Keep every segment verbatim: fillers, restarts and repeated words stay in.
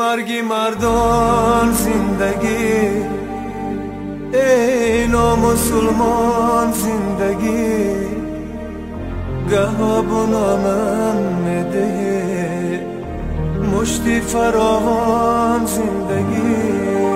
مرگی مردان زندگی، ای نامسلمان زندگی، گه بنامم میده مشتی فراوان زندگی.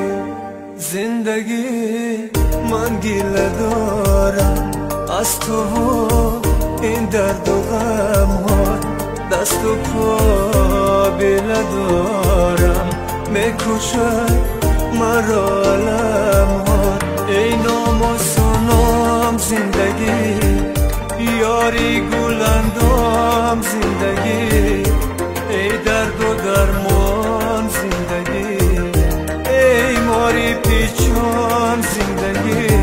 زندگی من گیله دارم از تو و این درد و غم ها، دست و پا بیله دارم میکشد مرا علم ها. ای ناموسونام زندگی، یاری گلندام زندگی، ای درد و درمان زندگی، ای ماری پیچان زندگی.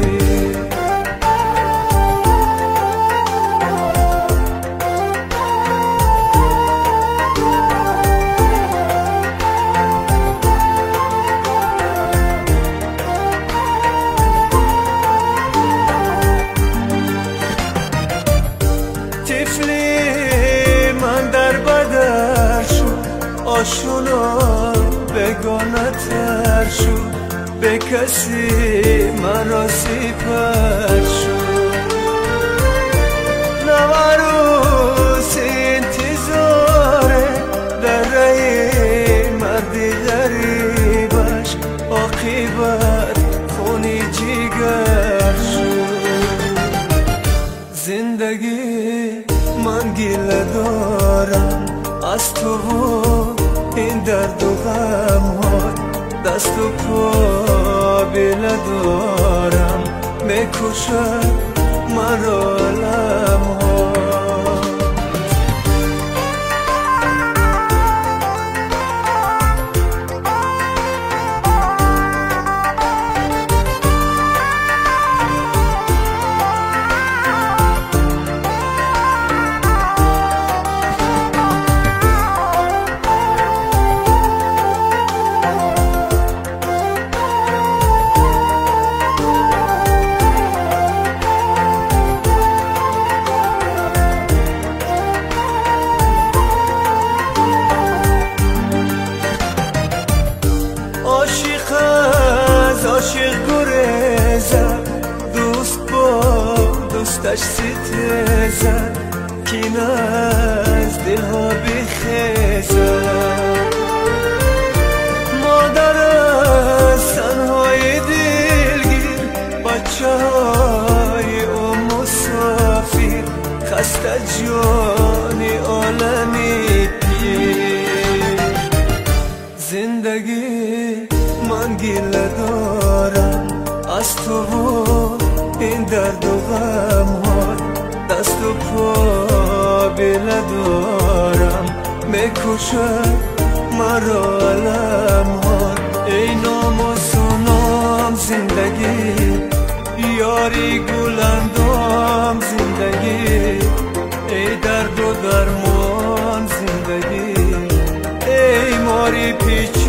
آشنا بگانه تر شد، به کسی مرا سپر شد. نواروس انتظاره در رای مردی غریبش، عاقبت خونی جگر شد. زندگی من گیله دارم از تو این درد و غم ها، دست و پا بیله دارم میکشد مرا علم ها. عاشق گریزد، دوست با دوستش ستیزد، کین از دلها بخیزد. مادر از تنهای دلگیر، بچه های او مسافر، خسته جان عالمی پیر. زندگی من گیله دارم از تو و این درد و غم ها، دست و پا بیله دارم میکشد مرا علم ها. ای ناموسونام زندگی، یاری گلندام زندگی، ای درد و درمان زندگی، ای ماری پیچ